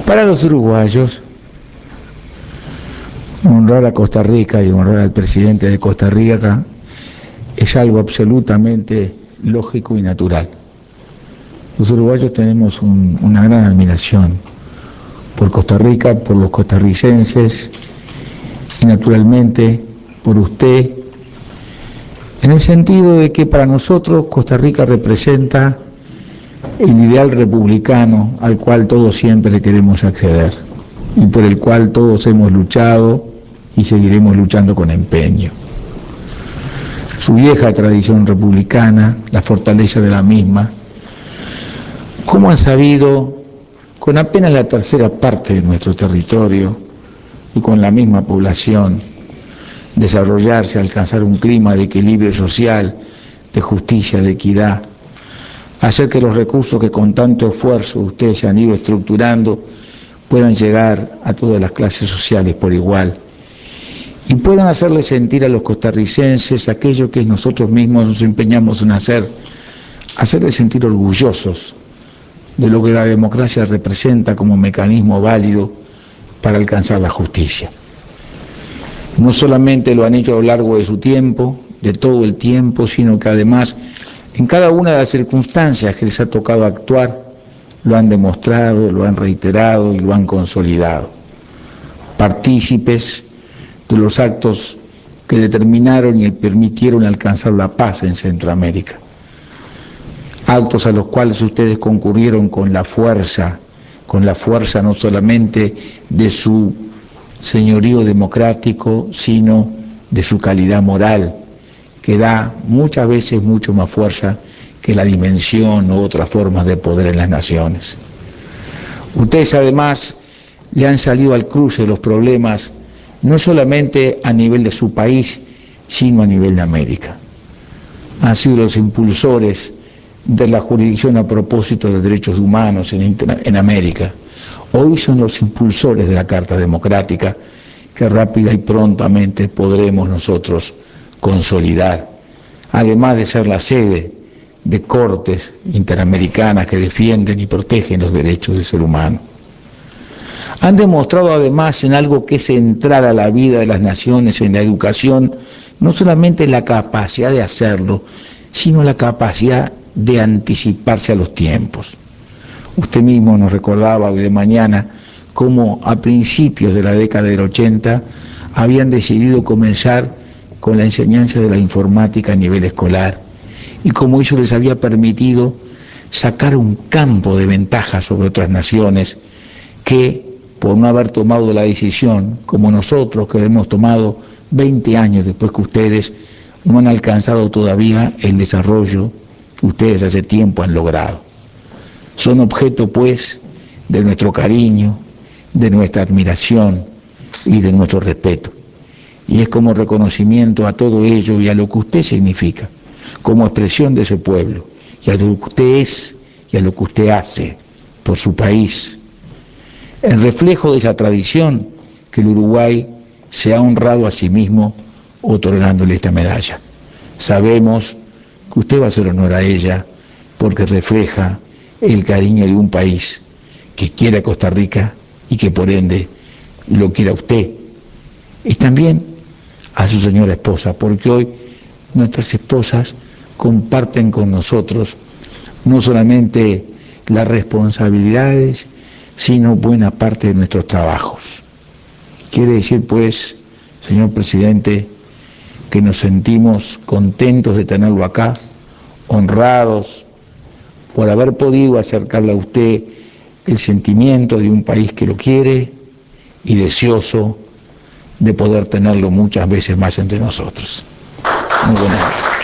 Para los uruguayos, honrar a Costa Rica y honrar al presidente de Costa Rica es algo absolutamente lógico y natural. Los uruguayos tenemos una gran admiración por Costa Rica, por los costarricenses y naturalmente por usted, en el sentido de que para nosotros Costa Rica representa el ideal republicano al cual todos siempre queremos acceder y por el cual todos hemos luchado y seguiremos luchando con empeño. Su vieja tradición republicana, la fortaleza de la misma, cómo han sabido, con apenas la tercera parte de nuestro territorio y con la misma población, desarrollarse, alcanzar un clima de equilibrio social, de justicia, de equidad, hacer que los recursos que con tanto esfuerzo ustedes se han ido estructurando puedan llegar a todas las clases sociales por igual y puedan hacerle sentir a los costarricenses aquello que nosotros mismos nos empeñamos en hacer, hacerles sentir orgullosos de lo que la democracia representa como mecanismo válido para alcanzar la justicia. No solamente lo han hecho a lo largo de su tiempo, de todo el tiempo, sino que además en cada una de las circunstancias que les ha tocado actuar, lo han demostrado, lo han reiterado y lo han consolidado. Partícipes de los actos que determinaron y permitieron alcanzar la paz en Centroamérica. Actos a los cuales ustedes concurrieron con la fuerza no solamente de su señorío democrático, sino de su calidad moral, que da muchas veces mucho más fuerza que la dimensión u otras formas de poder en las naciones. Ustedes además le han salido al cruce de los problemas, no solamente a nivel de su país, sino a nivel de América. Han sido los impulsores de la jurisdicción a propósito de derechos humanos en América. Hoy son los impulsores de la Carta Democrática que rápida y prontamente podremos nosotros consolidar, además de ser la sede de cortes interamericanas que defienden y protegen los derechos del ser humano. Han demostrado además en algo que es central a la vida de las naciones, en la educación, no solamente la capacidad de hacerlo, sino la capacidad de anticiparse a los tiempos. Usted mismo nos recordaba hoy de mañana cómo a principios de la década del 80 habían decidido comenzar con la enseñanza de la informática a nivel escolar y cómo eso les había permitido sacar un campo de ventaja sobre otras naciones que, por no haber tomado la decisión, como nosotros que hemos tomado 20 años después que ustedes, no han alcanzado todavía el desarrollo que ustedes hace tiempo han logrado. Son objeto, pues, de nuestro cariño, de nuestra admiración y de nuestro respeto. Y es como reconocimiento a todo ello y a lo que usted significa, como expresión de ese pueblo, y a lo que usted es y a lo que usted hace por su país. En reflejo de esa tradición que el Uruguay se ha honrado a sí mismo otorgándole esta medalla. Sabemos que usted va a hacer honor a ella porque refleja el cariño de un país que quiere a Costa Rica y que por ende lo quiere a usted y también a su señora esposa, porque hoy nuestras esposas comparten con nosotros no solamente las responsabilidades, sino buena parte de nuestros trabajos. Quiere decir, pues, señor presidente, que nos sentimos contentos de tenerlo acá, honrados por haber podido acercarle a usted el sentimiento de un país que lo quiere y deseoso de poder tenerlo muchas veces más entre nosotros. Muy buenas noches.